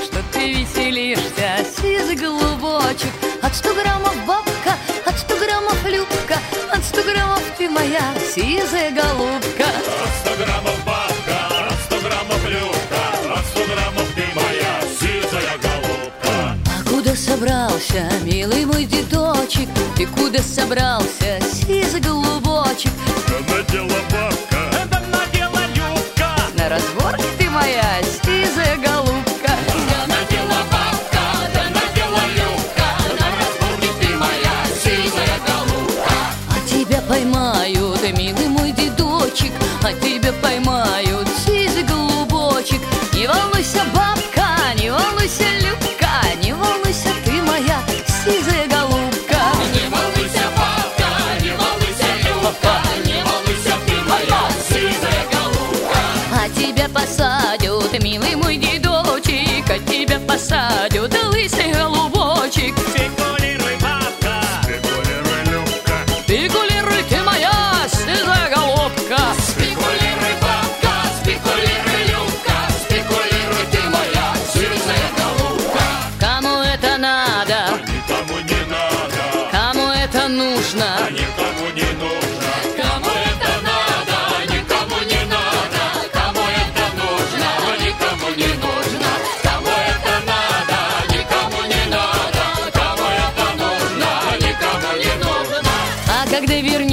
что ты веселишься, сизый голубочек. От 100 граммов бабка, от 100 граммов Любка, от 100 граммов ты моя сизая голубка. От 100 граммов бабка, от 100 граммов Любка, от 100 граммов ты моя сизая голубка. А куда собрался, милый мой дедочек? Ты куда собрался, сизый голубочек? Да надела бабка, Да надела Любка. На разборке ты моя сизая голубка. да надела бабка, да надела Любка, на разборке ты моя сизая голубка. А тебя поймают, милый мой дедочек, а тебя поймают, сизый голубочек. Не волнуйся, бабка, не волнуйся, Любка, не волнуйся, ты моя сизая голубка. Не волнуйся, бабка, не волнуйся, Любка, не волнуйся, ты моя сизая голубка. А тебя посадят, милый мой дедочек, а тебя посадят, лысый голубочек. Спекулируй, бабка. Спекулируй, Любка, Спекулируй, ты моя сизая голубка. спекулируй, бабка, спекулируй, Любка, спекулируй, ты моя сизая голубка. Кому это надо, Никому не надо, кому это нужно? никому не нужно. Кому это надо, никому не надо. Кому это нужно, никому не нужно. Кому это надо, никому не надо. Кому это нужно, никому не нужно. А когда вернешь